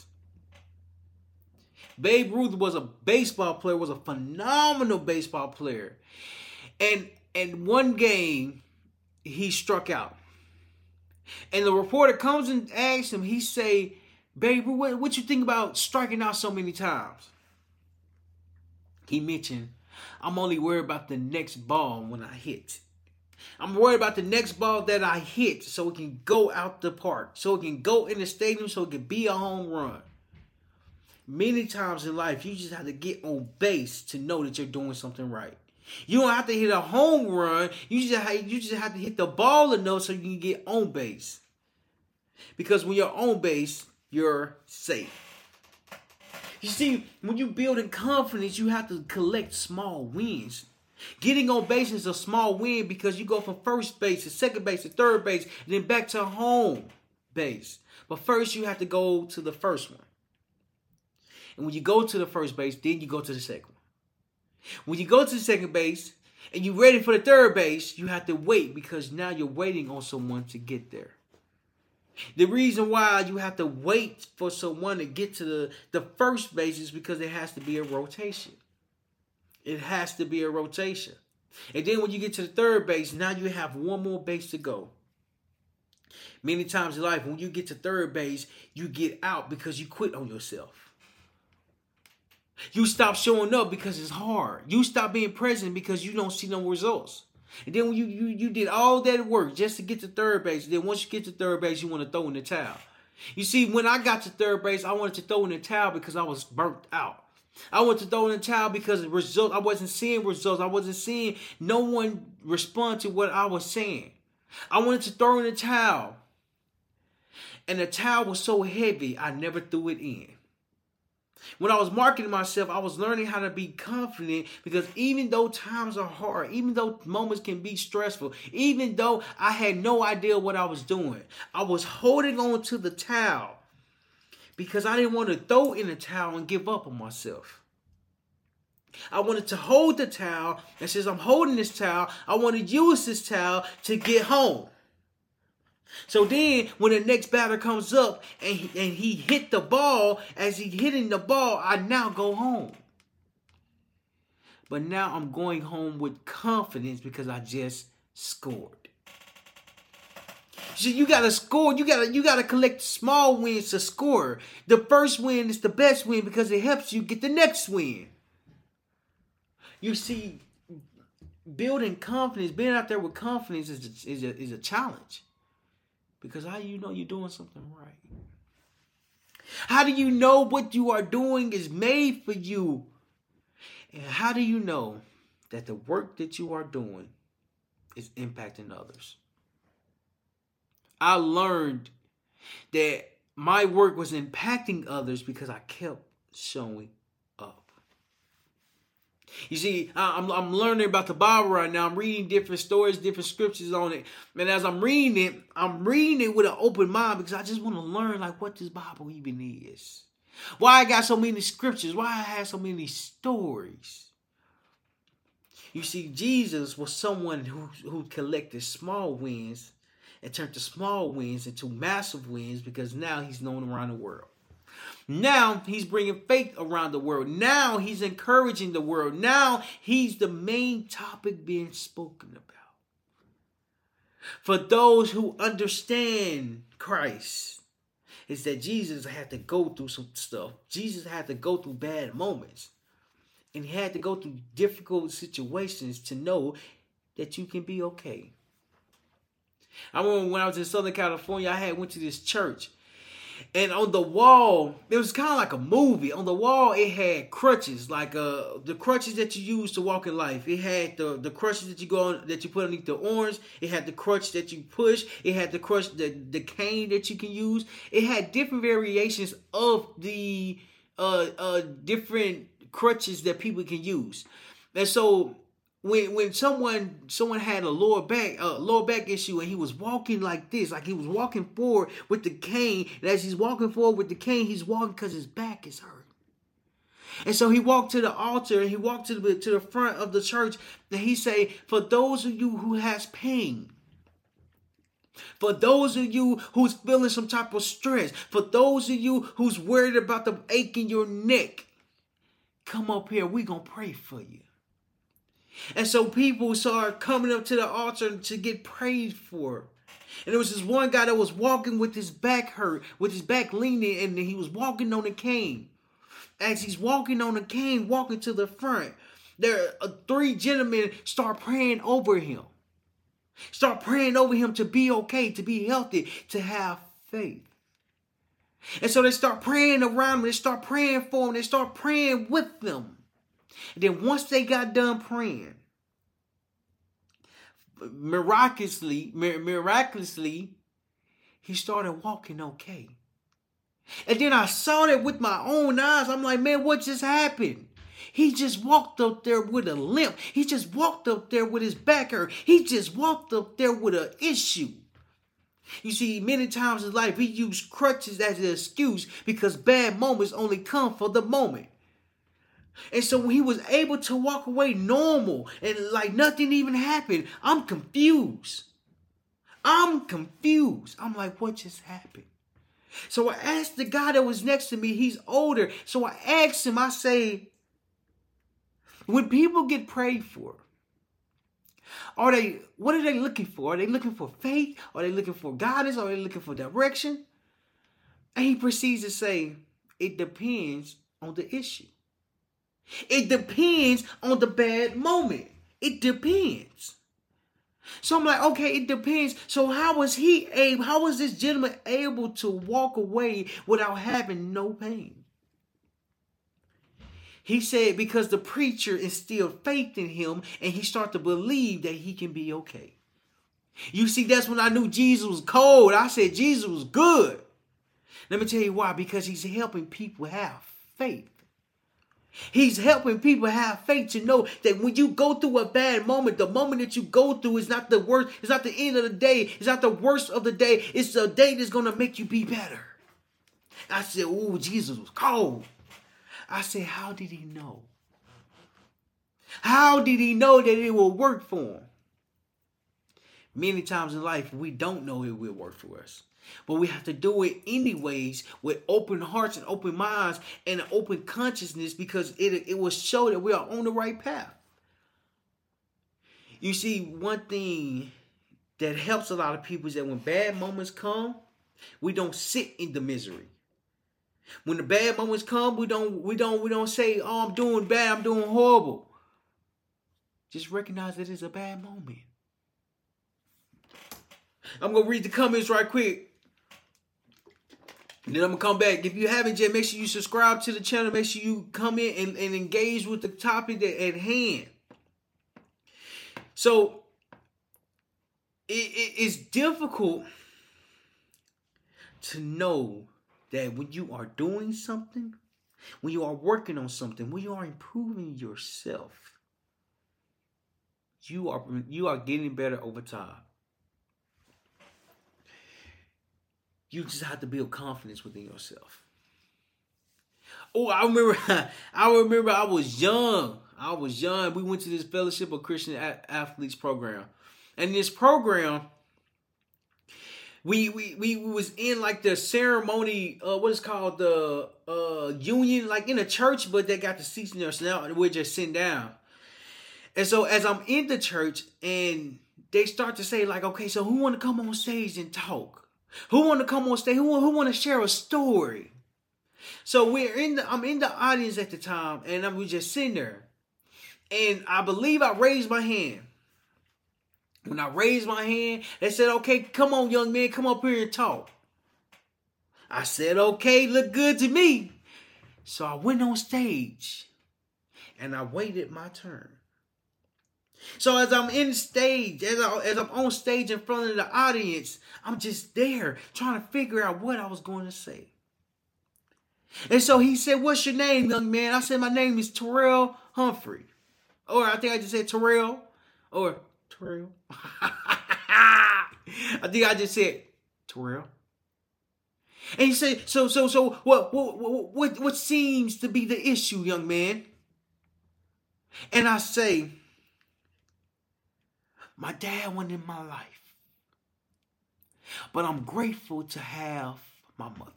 Babe Ruth was a baseball player, was a phenomenal baseball player. And one game, he struck out. And the reporter comes and asks him, he say, Babe Ruth, what you think about striking out so many times? He mentioned, I'm only worried about the next ball when I hit. I'm worried about the next ball that I hit so it can go out the park, so it can go in the stadium, so it can be a home run. Many times in life, you just have to get on base to know that you're doing something right. You don't have to hit a home run. You just have to hit the ball enough so you can get on base. Because when you're on base, you're safe. You see, when you build in confidence, you have to collect small wins. Getting on base is a small win because you go from first base to second base to third base and then back to home base. But first, you have to go to the first one. And when you go to the first base, then you go to the second one. When you go to the second base and you're ready for the third base, you have to wait because now you're waiting on someone to get there. The reason why you have to wait for someone to get to the first base is because it has to be a rotation. It has to be a rotation. And then when you get to the third base, now you have one more base to go. Many times in life, when you get to third base, you get out because you quit on yourself. You stop showing up because it's hard. You stop being present because you don't see no results. And then when you did all that work just to get to third base, then once you get to third base, you want to throw in the towel. You see, when I got to third base, I wanted to throw in the towel because I was burnt out. I wanted to throw in the towel because of results. I wasn't seeing results. I wasn't seeing no one respond to what I was saying. I wanted to throw in the towel. And the towel was so heavy, I never threw it in. When I was marketing myself, I was learning how to be confident, because even though times are hard, even though moments can be stressful, even though I had no idea what I was doing, I was holding on to the towel because I didn't want to throw in the towel and give up on myself. I wanted to hold the towel, and since I'm holding this towel, I want to use this towel to get home. So then, when the next batter comes up and he hit the ball, as he hitting the ball, I now go home. But now I'm going home with confidence because I just scored. So you gotta score. You gotta collect small wins to score. The first win is the best win because it helps you get the next win. You see, building confidence, being out there with confidence is a challenge. Because how do you know you're doing something right? How do you know what you are doing is made for you? And how do you know that the work that you are doing is impacting others? I learned that my work was impacting others because I kept showing up. You see, I'm learning about the Bible right now. I'm reading different stories, different scriptures on it. And as I'm reading it with an open mind because I just want to learn like what this Bible even is. Why I got so many scriptures. Why I have so many stories. You see, Jesus was someone who collected small wins and turned the small wins into massive wins because now he's known around the world. Now he's bringing faith around the world. Now he's encouraging the world. Now he's the main topic being spoken about. For those who understand Christ, is that Jesus had to go through some stuff. Jesus had to go through bad moments. And he had to go through difficult situations to know that you can be okay. I remember when I was in Southern California, I went to this church. And on the wall, it was kind of like a movie. On the wall, it had crutches, like the crutches that you use to walk in life. It had the crutches that you put underneath the arms. It had the crutch that you push. It had the crutch, the cane that you can use. It had different variations of the different crutches that people can use. And so when someone had a lower back issue and he was walking like this, like he was walking forward with the cane, and as he's walking forward with the cane, he's walking because his back is hurt. And so he walked to the altar and he walked to the front of the church, and he say, for those of you who has pain, for those of you who's feeling some type of stress, for those of you who's worried about the ache in your neck, come up here, we gonna pray for you. And so people started coming up to the altar to get prayed for. And there was this one guy that was walking with his back hurt, with his back leaning, and he was walking on a cane. As he's walking on a cane, walking to the front, there are three gentlemen start praying over him. Start praying over him to be okay, to be healthy, to have faith. And so they start praying around him, they start praying for him, they start praying with them. And then once they got done praying, miraculously, he started walking okay. And then I saw that with my own eyes. I'm like, man, what just happened? He just walked up there with a limp. He just walked up there with his back hurt. He just walked up there with an issue. You see, many times in life, we use crutches as an excuse because bad moments only come for the moment. And so when he was able to walk away normal and like nothing even happened, I'm confused. I'm like, what just happened? So I asked the guy that was next to me, he's older. So I asked him, I say, when people get prayed for, what are they looking for? Are they looking for faith? Are they looking for guidance? Are they looking for direction? And he proceeds to say, it depends on the issue. It depends on the bad moment. It depends. So I'm like, okay, it depends. So how was this gentleman able to walk away without having no pain? He said because the preacher instilled faith in him and he started to believe that he can be okay. You see, that's when I knew Jesus was cold. I said Jesus was good. Let me tell you why. Because he's helping people have faith. He's helping people have faith to know that when you go through a bad moment, the moment that you go through is not the worst. It's not the end of the day. It's not the worst of the day. It's the day that's going to make you be better. I said, oh, Jesus was cold. I said, how did he know? How did he know that it will work for him? Many times in life, we don't know it will work for us. But we have to do it anyways with open hearts and open minds and an open consciousness because it will show that we are on the right path. You see, one thing that helps a lot of people is that when bad moments come, we don't sit in the misery. When the bad moments come, we don't say, oh, I'm doing bad, I'm doing horrible. Just recognize that it's a bad moment. I'm going to read the comments right quick. And then I'm going to come back. If you haven't yet, make sure you subscribe to the channel. Make sure you come in and engage with the topic at hand. So, it's difficult to know that when you are doing something, when you are working on something, when you are improving yourself, you are getting better over time. You just have to build confidence within yourself. Oh, I remember I was young. We went to this Fellowship of Christian Athletes program. And this program, we was in like the ceremony, what is called the union, like in a church, but they got the seats in there. So now we're just sitting down. And so as I'm in the church and they start to say like, okay, so who want to come on stage and talk? Who want to come on stage? Who want to share a story? So I'm in the audience at the time, and we just sitting there. And I believe I raised my hand. When I raised my hand, they said, okay, come on, young man, come up here and talk. I said, okay, look good to me. So I went on stage, and I waited my turn. So as I'm in stage, as I'm on stage in front of the audience, I'm just there trying to figure out what I was going to say. And so he said, what's your name, young man? I said, my name is Terrell Humphrey. Or I think I just said Terrell. Or Terrell. I think I just said Terrell. And he said, so what seems to be the issue, young man? And I say, my dad went in my life, but I'm grateful to have my mother.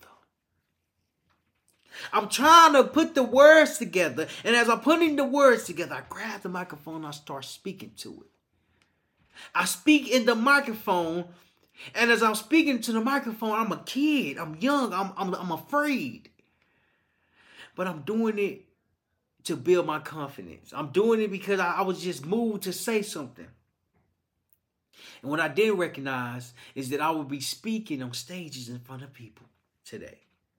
I'm trying to put the words together, and as I'm putting the words together, I grab the microphone and I start speaking to it. I speak in the microphone, and as I'm speaking to the microphone, I'm a kid, I'm young, I'm afraid. But I'm doing it to build my confidence. I'm doing it because I was just moved to say something. And what I didn't recognize is that I would be speaking on stages in front of people today.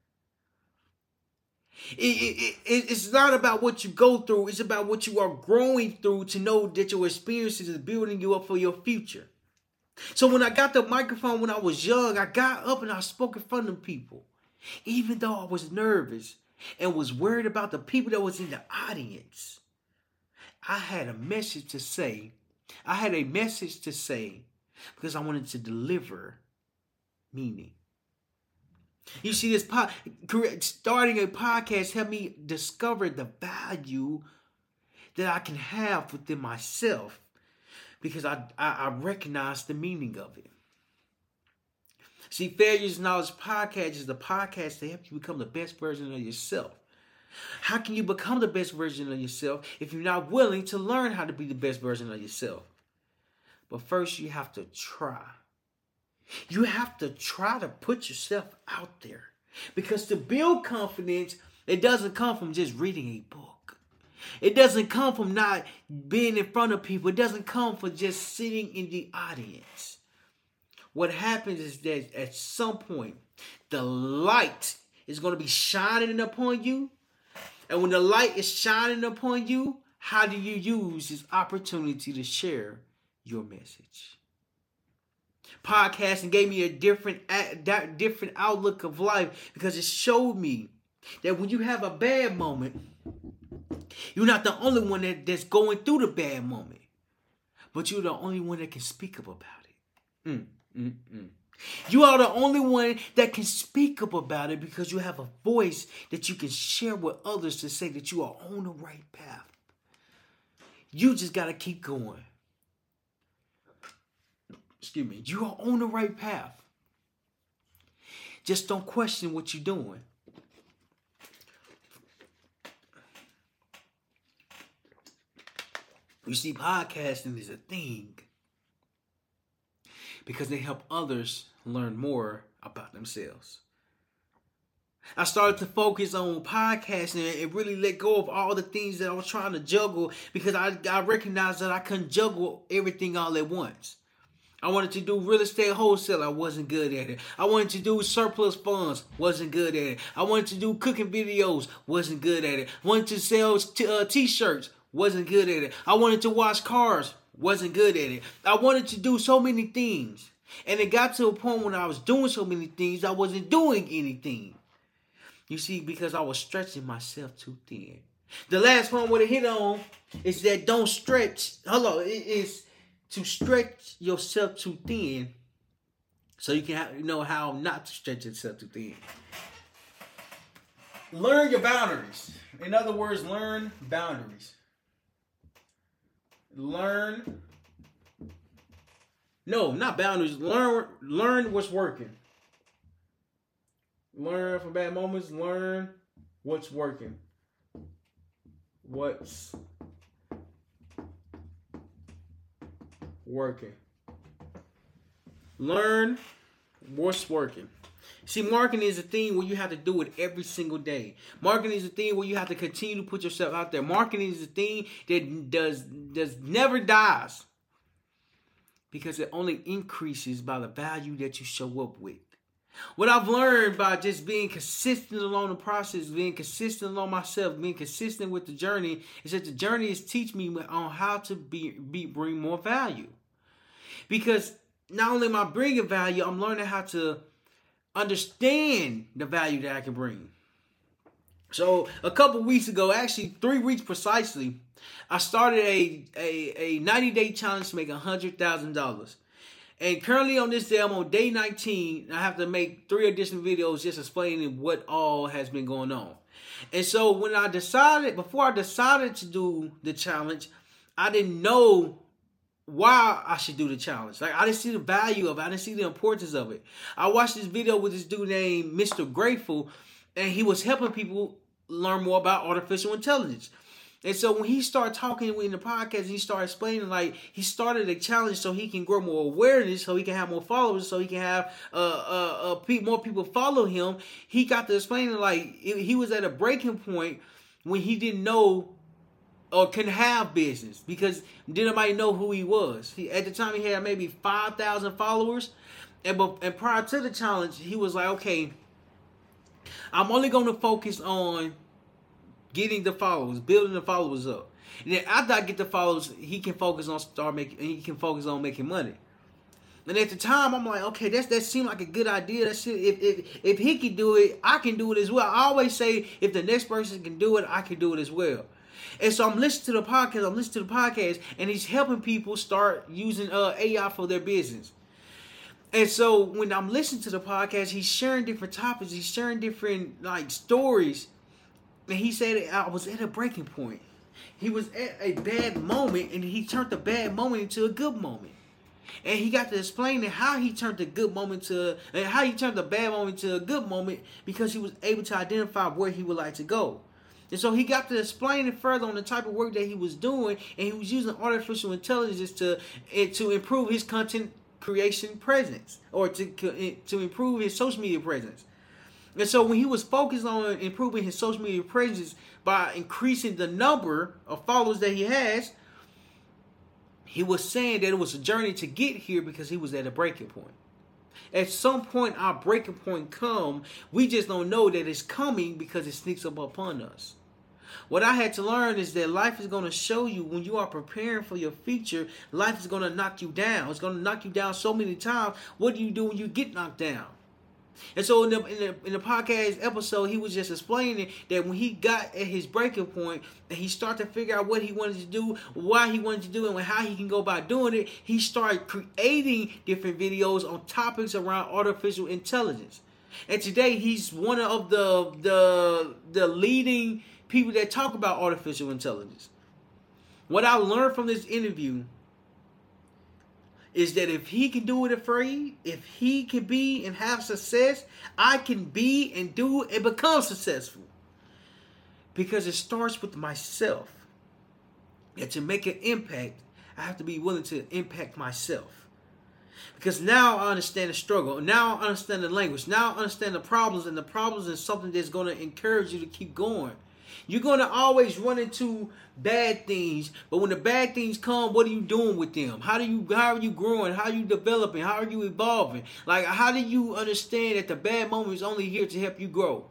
It's not about what you go through. It's about what you are growing through to know that your experiences is building you up for your future. So when I got the microphone when I was young, I got up and I spoke in front of people. Even though I was nervous and was worried about the people that was in the audience, I had a message to say. Because I wanted to deliver meaning. You see, starting a podcast helped me discover the value that I can have within myself because I recognize the meaning of it. See, Failures Knowledge Podcast is the podcast to help you become the best version of yourself. How can you become the best version of yourself if you're not willing to learn how to be the best version of yourself? But first, you have to try. You have to try to put yourself out there. Because to build confidence, it doesn't come from just reading a book. It doesn't come from not being in front of people. It doesn't come from just sitting in the audience. What happens is that at some point, the light is going to be shining upon you. And when the light is shining upon you, how do you use this opportunity to share your message? Podcasting gave me a different outlook of life because it showed me that when you have a bad moment, you're not the only one that's going through the bad moment, but you're the only one that can speak up about it. You are the only one that can speak up about it because you have a voice that you can share with others to say that you are on the right path. You just got to keep going. Excuse me. You are on the right path. Just don't question what you're doing. You see, podcasting is a thing because they help others learn more about themselves. I started to focus on podcasting and really let go of all the things that I was trying to juggle because I recognized that I couldn't juggle everything all at once. I wanted to do real estate wholesale. I wasn't good at it. I wanted to do surplus funds. Wasn't good at it. I wanted to do cooking videos. Wasn't good at it. I wanted to sell t-shirts. Wasn't good at it. I wanted to wash cars. Wasn't good at it. I wanted to do so many things. And it got to a point when I was doing so many things, I wasn't doing anything. You see, because I was stretching myself too thin. The last one I want to hit on is that don't stretch. It is to stretch yourself too thin so you can know how not to stretch yourself too thin. Learn your boundaries. In other words, learn boundaries. Not boundaries. Learn what's working. Learn from bad moments. Learn what's working. What's working. Learn what's working. See, marketing is a thing where you have to do it every single day. Marketing is a thing where you have to continue to put yourself out there. Marketing is a thing that does never dies because it only increases by the value that you show up with. What I've learned by just being consistent along the process, being consistent along myself, being consistent with the journey, is that the journey is teach me on how to bring more value. Because not only am I bringing value, I'm learning how to understand the value that I can bring. So a couple weeks ago, actually 3 weeks precisely, I started a 90-day challenge to make $100,000. And currently on this day, I'm on day 19. I have to make 3 additional videos just explaining what all has been going on. And so before I decided to do the challenge, I didn't know why I should do the challenge. Like, I didn't see the value of it. I didn't see the importance of it. I watched this video with this dude named Mr. Grateful, and he was helping people learn more about artificial intelligence. And so when he started talking in the podcast, he started explaining, like, he started a challenge so he can grow more awareness, so he can have more followers, so he can have more people follow him. He got to explaining, like, he was at a breaking point when he didn't know or couldn't have business because didn't nobody know who he was. At the time, he had maybe 5,000 followers. And prior to the challenge, he was like, okay, I'm only going to focus on getting the followers, building the followers up. And then after I get the followers, he can focus on making money. And at the time, I'm like, okay, that seemed like a good idea. That shit, if he can do it, I can do it as well. I always say, if the next person can do it, I can do it as well. And so I'm listening to the podcast, and he's helping people start using AI for their business. And so when I'm listening to the podcast, he's sharing different topics, he's sharing different stories. And he said, I was at a breaking point. He was at a bad moment, and he turned the bad moment into a good moment. And he got to explain how he turned the bad moment to a good moment because he was able to identify where he would like to go. And so he got to explain it further on the type of work that he was doing, and he was using artificial intelligence to improve his content creation presence, or to improve his social media presence. And so when he was focused on improving his social media presence by increasing the number of followers that he has, he was saying that it was a journey to get here because he was at a breaking point. At some point, our breaking point come. We just don't know that it's coming because it sneaks up upon us. What I had to learn is that life is going to show you when you are preparing for your future, life is going to knock you down. It's going to knock you down so many times. What do you do when you get knocked down? And so in the podcast episode, he was just explaining that when he got at his breaking point and he started to figure out what he wanted to do, why he wanted to do it, and how he can go about doing it, he started creating different videos on topics around artificial intelligence. And today he's one of the leading people that talk about artificial intelligence. What I learned from this interview is that if he can do it afraid, if he can be and have success, I can be and do and become successful. Because it starts with myself. And to make an impact, I have to be willing to impact myself. Because now I understand the struggle. Now I understand the language. Now I understand the problems. And the problems is something that's going to encourage you to keep going. You're going to always run into bad things, but when the bad things come, what are you doing with them? How are you growing? How are you developing? How are you evolving? Like, how do you understand that the bad moment is only here to help you grow?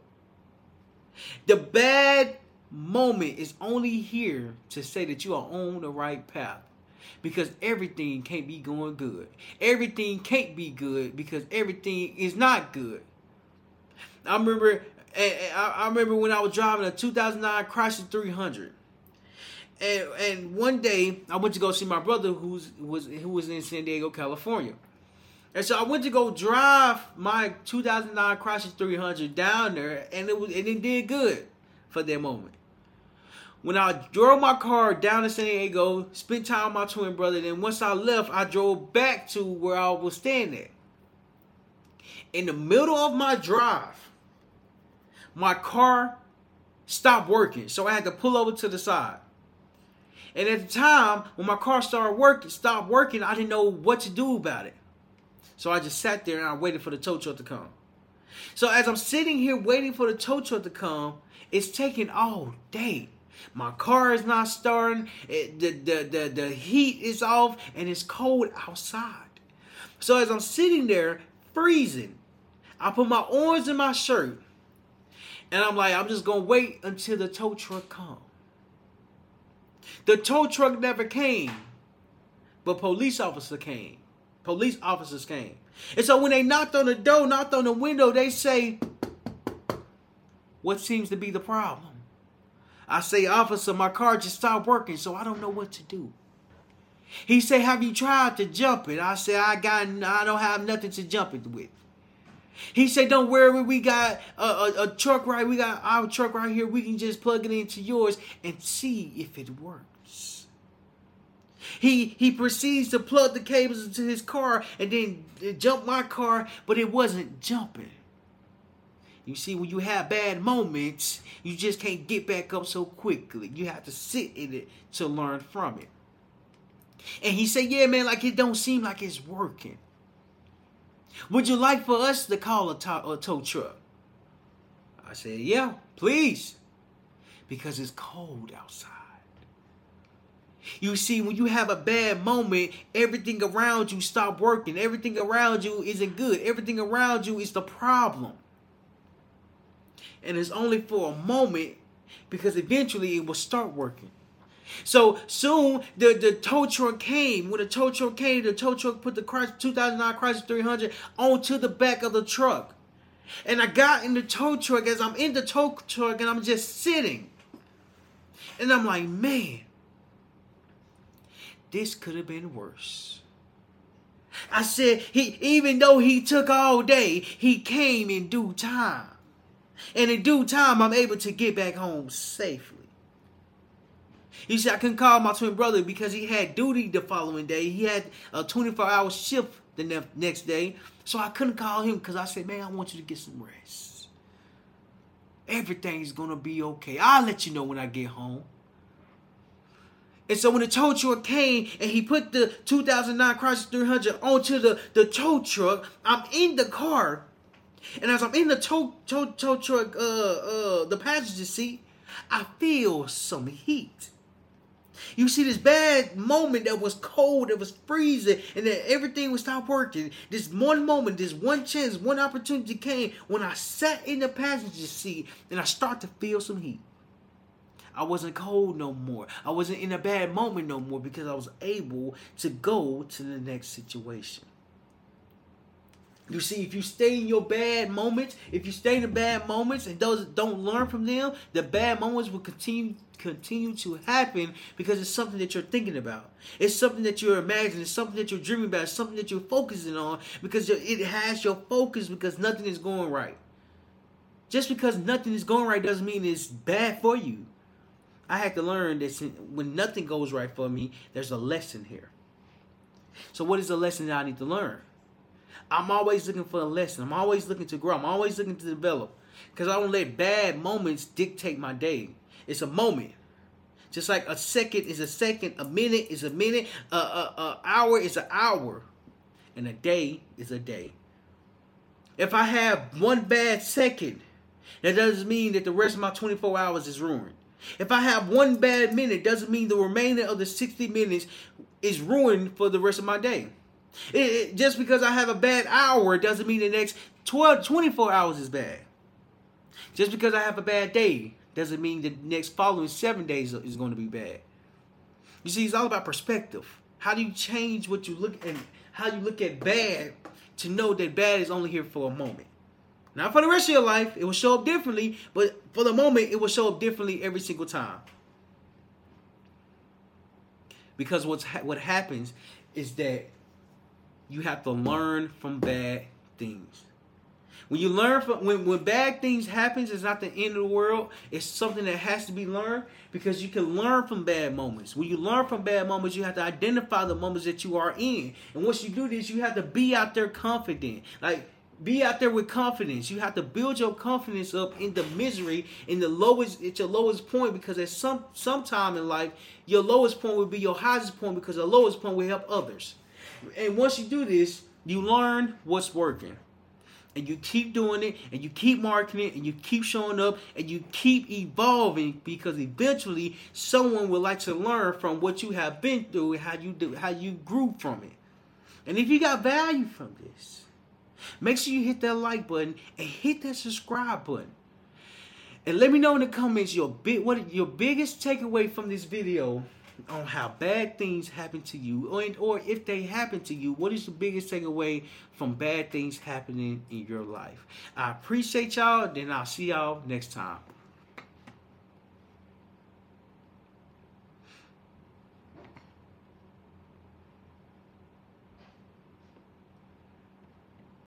The bad moment is only here to say that you are on the right path. Because everything can't be going good. Everything can't be good because everything is not good. I remember when I was driving a 2009 Chrysler 300. And one day I went to go see my brother who was in San Diego, California. And so I went to go drive my 2009 Chrysler 300 down there, and it did good for that moment. When I drove my car down to San Diego, spent time with my twin brother, then once I left, I drove back to where I was staying at. In the middle of my drive, my car stopped working, so I had to pull over to the side. And at the time, when my car stopped working, I didn't know what to do about it. So I just sat there and I waited for the tow truck to come. So as I'm sitting here waiting for the tow truck to come, it's taking all day. My car is not starting. The heat is off and it's cold outside. So as I'm sitting there freezing, I put my arms in my shirt. And I'm like, I'm just going to wait until the tow truck comes. The tow truck never came. But police officers came. And so when they knocked on the door, knocked on the window, they say, what seems to be the problem? I say, officer, my car just stopped working, so I don't know what to do. He said, have you tried to jump it? I said, I don't have nothing to jump it with. He said, don't worry, we got a truck right. We got our truck right here. We can just plug it into yours and see if it works. He proceeds to plug the cables into his car and then jump my car, but it wasn't jumping. You see, when you have bad moments, you just can't get back up so quickly. You have to sit in it to learn from it. And he said, yeah, man, like it don't seem like it's working. Would you like for us to call a tow truck? I said, yeah, please. Because it's cold outside. You see, when you have a bad moment, everything around you stop working. Everything around you isn't good. Everything around you is the problem. And it's only for a moment because eventually it will start working. So soon the tow truck came. When the tow truck came, the tow truck put the 2009 Chrysler 300 onto the back of the truck. And I got in the tow truck. As I'm in the tow truck and I'm just sitting. And I'm like, man, this could have been worse. I said, even though he took all day, he came in due time. And in due time, I'm able to get back home safely. You see, I couldn't call my twin brother because he had duty the following day. He had a 24-hour shift the next day. So I couldn't call him because I said, man, I want you to get some rest. Everything's going to be okay. I'll let you know when I get home. And so when the tow truck came and he put the 2009 Chrysler 300 onto the tow truck, I'm in the car. And as I'm in the tow truck, the passenger seat, I feel some heat. You see this bad moment that was cold, that was freezing, and then everything would stop working. This one moment, this one chance, one opportunity came when I sat in the passenger seat and I start to feel some heat. I wasn't cold no more. I wasn't in a bad moment no more because I was able to go to the next situation. You see, if you stay in your bad moments, if you stay in the bad moments and those don't learn from them, the bad moments will continue to happen because it's something that you're thinking about. It's something that you're imagining. It's something that you're dreaming about. It's something that you're focusing on because it has your focus because nothing is going right. Just because nothing is going right doesn't mean it's bad for you. I had to learn that when nothing goes right for me, there's a lesson here. So what is the lesson that I need to learn? I'm always looking for a lesson. I'm always looking to grow. I'm always looking to develop. Because I don't let bad moments dictate my day. It's a moment. Just like a second is a second, a minute is a minute, an hour is an hour, and a day is a day. If I have one bad second, that doesn't mean that the rest of my 24 hours is ruined. If I have one bad minute, doesn't mean the remainder of the 60 minutes is ruined for the rest of my day. Just because I have a bad hour doesn't mean the next 24 hours is bad. Just because I have a bad day doesn't mean the next following 7 days is going to be bad. You see, it's all about perspective. How do you change what you look and how you look at bad to know that bad is only here for a moment? Not for the rest of your life. It will show up differently, but for the moment, it will show up differently every single time. Because what happens is that you have to learn from bad things. When you learn from when bad things happens, it's not the end of the world. It's something that has to be learned because you can learn from bad moments. When you learn from bad moments, you have to identify the moments that you are in. And once you do this, you have to be out there confident. Like, be out there with confidence. You have to build your confidence up in the misery, at your lowest point, because at some time in life, your lowest point will be your highest point because the lowest point will help others. And once you do this, you learn what's working. And you keep doing it, and you keep marking it, and you keep showing up, and you keep evolving because eventually someone would like to learn from what you have been through and how you grew from it. And if you got value from this, make sure you hit that like button and hit that subscribe button. And let me know in the comments what your biggest takeaway from this video on how bad things happen to you, or if they happen to you, what is the biggest takeaway from bad things happening in your life? I appreciate y'all, then I'll see y'all next time.